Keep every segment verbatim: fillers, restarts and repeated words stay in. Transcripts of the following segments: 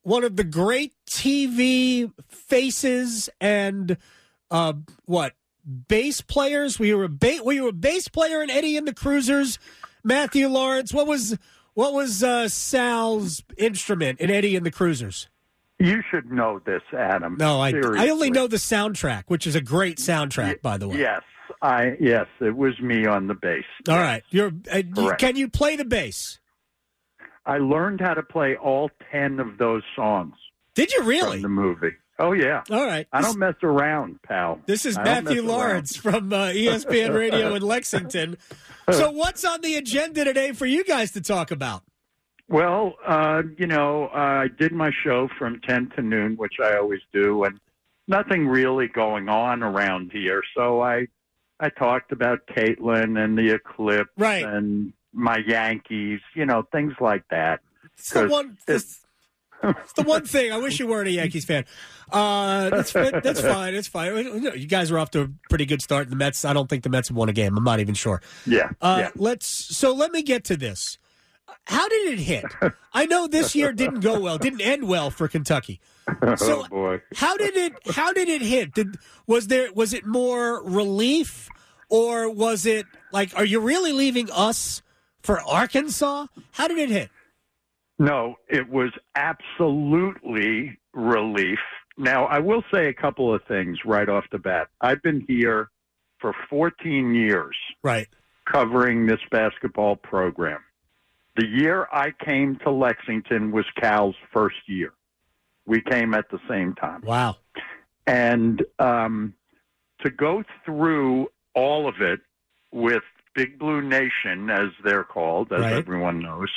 one of the great T V faces and uh, what bass players. Were you a ba- were you a bass player in Eddie and the Cruisers, Matthew Lawrence? What was what was uh, Sal's instrument in Eddie and the Cruisers? You should know this, Adam. No, I Seriously. I only know the soundtrack, which is a great soundtrack, y- by the way. Yes, I yes, it was me on the bass. All yes. right, you're uh, you, can you play the bass? I learned how to play all ten of those songs. Did you really? From the movie. Oh, yeah. All right. I don't mess around, pal. This is I Matthew Lawrence from uh, E S P N Radio in Lexington. So what's on the agenda today for you guys to talk about? Well, uh, you know, uh, I did my show from ten to noon, which I always do, and nothing really going on around here. So I I talked about Caitlin and the eclipse right. and my Yankees, you know, things like that. It's the one, it's, it's the one thing. I wish you weren't a Yankees fan. Uh, that's, that's fine. It's fine. You guys are off to a pretty good start. The Mets, I don't think the Mets have won a game. I'm not even sure. Yeah. Uh, yeah. Let's. So let me get to this. How did it hit? I know this year didn't go well, didn't end well for Kentucky. So oh boy! How did it? How did it hit? Did was there? Was it more relief, or was it like? Are you really leaving us for Arkansas? How did it hit? No, it was absolutely relief. Now, I will say a couple of things right off the bat. I've been here for fourteen years, right, covering this basketball program. The year I came to Lexington was Cal's first year. We came at the same time. Wow. And um, to go through all of it with Big Blue Nation, as they're called, as right. everyone knows.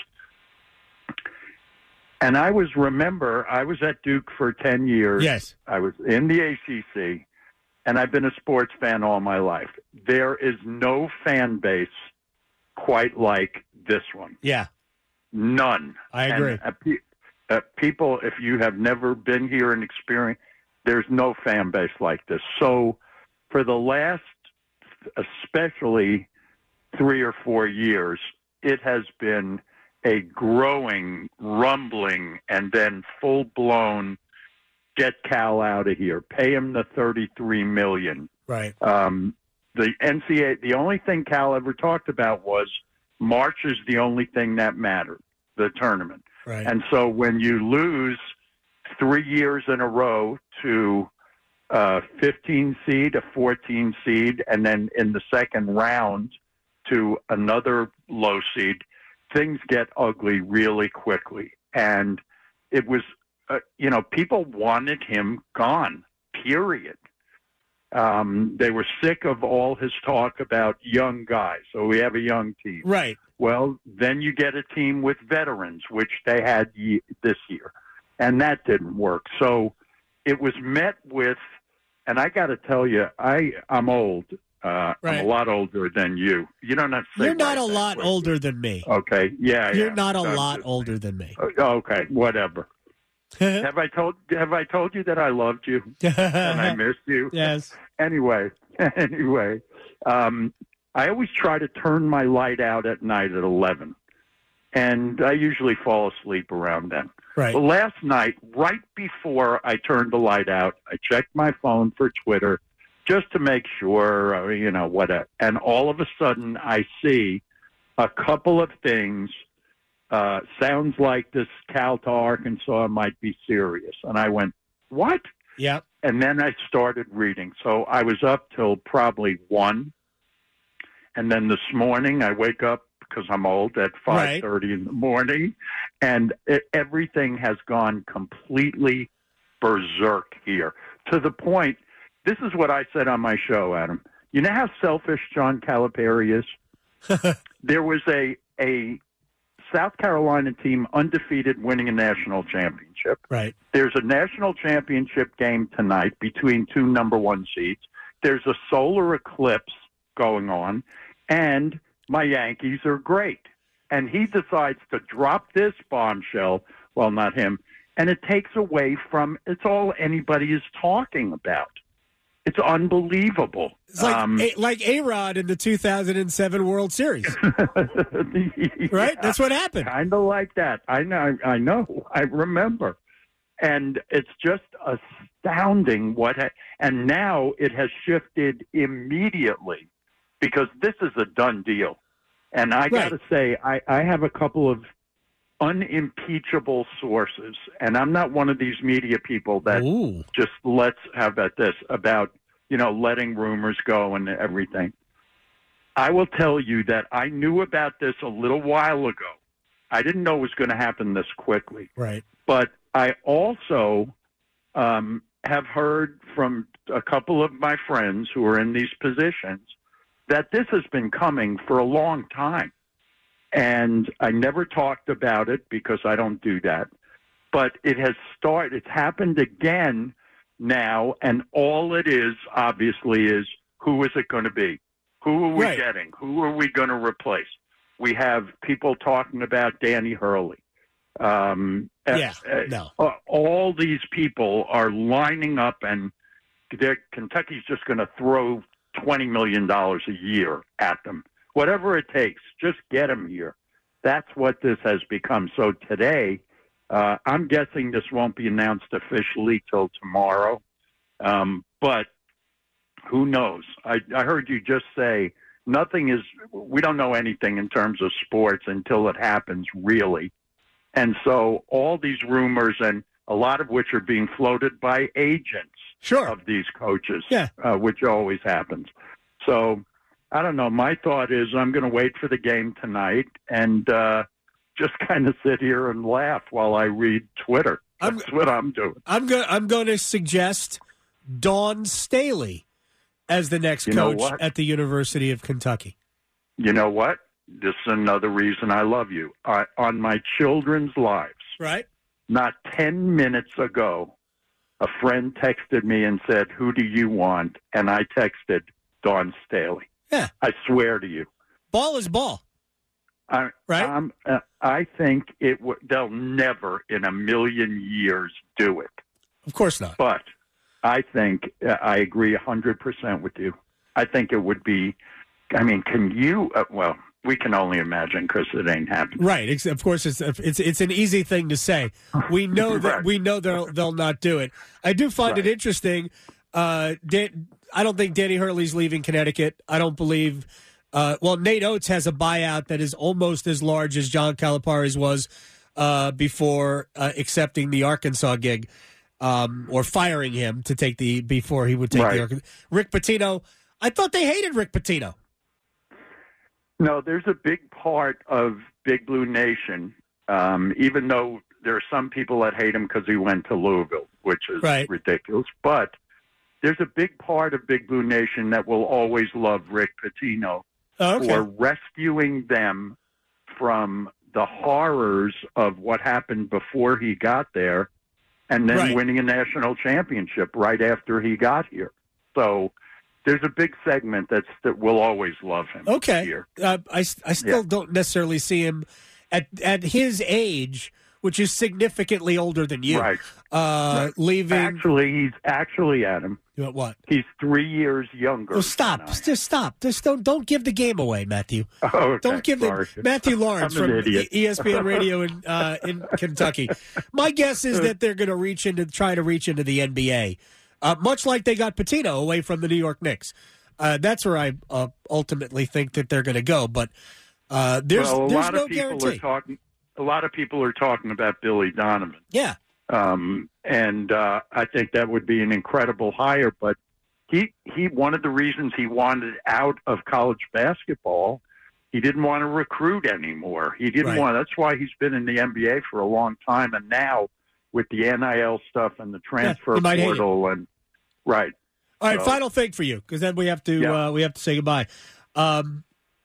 And I was, remember, I was at Duke for ten years. Yes. I was in the A C C, and I've been a sports fan all my life. There is no fan base quite like this one. Yeah. None. I agree. And, uh, pe- uh, people, if you have never been here and experienced, there's no fan base like this. So for the last, especially three or four years, it has been a growing, rumbling, and then full-blown get Cal out of here, pay him the thirty-three million dollars. Right. Um, the N C A A, the only thing Cal ever talked about was March is the only thing that mattered, the tournament. Right. And so when you lose three years in a row to a fifteen seed, a fourteen seed, and then in the second round to another low seed, things get ugly really quickly. And it was, uh, you know, people wanted him gone, period. Um, they were sick of all his talk about young guys. So we have a young team. Right. Well, then you get a team with veterans, which they had ye- this year. And that didn't work. So it was met with, and I got to tell you, I, I'm old. Uh, right. I'm a lot older than you. You don't have to say You're not right a lot way. older than me. Okay. Yeah. You're yeah. not a I'm lot just, older than me. Okay. Whatever. have I told Have I told you that I loved you and I missed you? Yes. Anyway, anyway, um, I always try to turn my light out at night at eleven, and I usually fall asleep around then. Right. Well, last night, right before I turned the light out, I checked my phone for Twitter just to make sure, uh, you know, whatever. And all of a sudden, I see a couple of things. Uh, sounds like this Cal to Arkansas might be serious. And I went, what? Yep. And then I started reading. So I was up till probably one. And then this morning I wake up because I'm old at five thirty right. in the morning. And it, everything has gone completely berserk here to the point. This is what I said on my show, Adam. You know how selfish John Calipari is? There was a, a, South Carolina team undefeated winning a national championship. Right. There's a national championship game tonight between two number one seeds. There's a solar eclipse going on, and my Yankees are great. And he decides to drop this bombshell, well, not him, and it takes away from, it's all anybody is talking about. It's unbelievable. It's like um, a, like A-Rod in the two thousand seven World Series. yeah, right? That's what happened. Kind of like that. I know. I know. I remember. And it's just astounding what, ha- and now it has shifted immediately because this is a done deal. And I got to say, I, I have a couple of unimpeachable sources, and I'm not one of these media people that Ooh. just lets have at this about, you know, letting rumors go and everything. I will tell you that I knew about this a little while ago. I didn't know it was going to happen this quickly. Right. But I also um, have heard from a couple of my friends who are in these positions that this has been coming for a long time. And I never talked about it because I don't do that. But it has started, it's happened again now, and all it is, obviously, is who is it going to be? Who are we right. getting? Who are we going to replace? We have people talking about Danny Hurley. Um, yeah, uh, no. Uh, all these people are lining up, and Kentucky's just going to throw twenty million dollars a year at them. Whatever it takes, just get them here. That's what this has become. So today, uh, I'm guessing this won't be announced officially till tomorrow. Um, but who knows? I, I heard you just say nothing is, we don't know anything in terms of sports until it happens, really. And so all these rumors, and a lot of which are being floated by agents sure. of these coaches, yeah. uh, which always happens. So I don't know. My thought is I'm going to wait for the game tonight and uh, just kind of sit here and laugh while I read Twitter. That's I'm, what I'm doing. I'm going. I'm going to suggest Dawn Staley as the next you coach at the University of Kentucky. You know what? This is another reason I love you. I, on my children's lives, right? Not ten minutes ago, a friend texted me and said, "Who do you want?" And I texted Dawn Staley. Yeah, I swear to you, ball is ball. I, right? I'm, uh, I think it. W- they'll never in a million years do it. Of course not. But I think uh, I agree a hundred percent with you. I think it would be. I mean, can you? Uh, well, we can only imagine because it ain't happening. Right. It's, of course, it's it's it's an easy thing to say. We know that right. we know they'll they'll not do it. I do find right. it interesting. Uh, Dan, I don't think Danny Hurley's leaving Connecticut. I don't believe. Uh, well, Nate Oates has a buyout that is almost as large as John Calipari's was uh, before uh, accepting the Arkansas gig, um, or firing him to take the before he would take right. the Arkansas. Rick Pitino. I thought they hated Rick Pitino. No, there's a big part of Big Blue Nation, um, even though there are some people that hate him because he went to Louisville, which is right. ridiculous. But there's a big part of Big Blue Nation that will always love Rick Pitino oh, okay. for rescuing them from the horrors of what happened before he got there and then right. winning a national championship right after he got here. So there's a big segment that's, that will always love him. Okay. Here. Uh, I, I still yeah. don't necessarily see him at at his age, which is significantly older than you. Right. Uh, right. Leaving. Actually, he's actually, Adam. What? He's three years younger. Oh, stop. Just stop. Just don't, don't give the game away, Matthew. Oh, okay. Don't give Sorry. the Matthew Lawrence from idiot. E S P N Radio in uh, in Kentucky. My guess is that they're going to reach into try to reach into the N B A, uh, much like they got Pitino away from the New York Knicks. Uh, that's where I uh, ultimately think that they're going to go. But uh, there's well, a there's lot no of people guarantee. Are talking, a lot of people are talking about Billy Donovan. Yeah, um, and uh, I think that would be an incredible hire. But he he one of the reasons he wanted out of college basketball, he didn't want to recruit anymore. He didn't right. want. That's why he's been in the N B A for a long time. And now with the N I L stuff and the transfer yeah, portal and right. All right, so, final thing for you, because then we have to yeah. uh, we have to say goodbye. Um,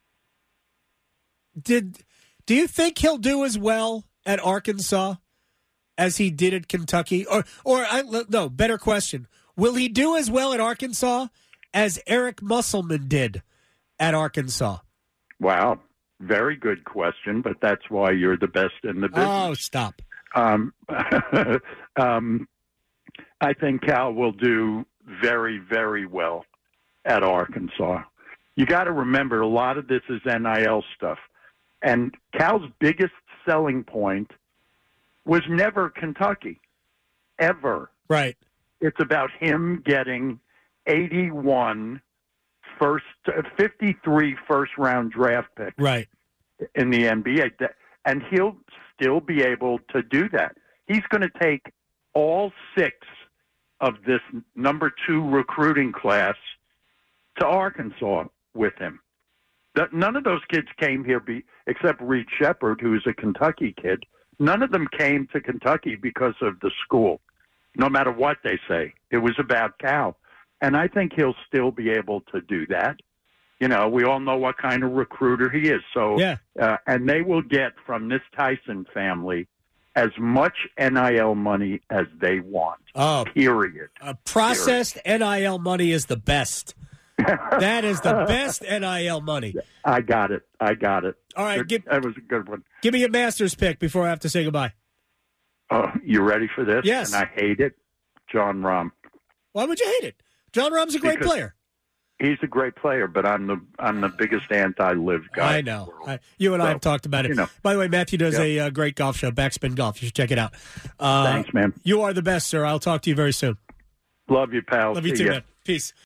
did do you think he'll do as well at Arkansas as he did at Kentucky? Or or I, no, better question: will he do as well at Arkansas as Eric Musselman did at Arkansas? Wow, very good question. But that's why you're the best in the business. Oh, stop. Um, um, I think Cal will do very, very well at Arkansas. You got to remember, a lot of this is N I L stuff. And Cal's biggest selling point was never Kentucky. ever. Right. It's about him getting eighty-one first, uh, fifty-three first-round draft picks right. in the N B A, and he'll still be able to do that. He's going to take all six of this number two recruiting class to Arkansas with him. None of those kids came here be, except Reed Shepard, who is a Kentucky kid. None of them came to Kentucky because of the school, no matter what they say. It was about Cal. And I think he'll still be able to do that. You know, we all know what kind of recruiter he is. So, yeah. uh, and they will get from this Tyson family as much N I L money as they want. Oh, period. Uh, processed period. N I L money is the best. That is the best N I L money. I got it. I got it. All right. Give, that was a good one. Give me a Masters pick before I have to say goodbye. Oh, you ready for this? Yes. And I hate it. John Rahm. Why would you hate it? John Rahm's a great because player. He's a great player, but I'm the I'm the biggest anti-live guy. I know. I, you and so, I have talked about it. You know. By the way, Matthew does yep. a uh, great golf show, Backspin Golf. You should check it out. Uh, Thanks, man. You are the best, sir. I'll talk to you very soon. Love you, pal. Love you See too, ya. man. Peace.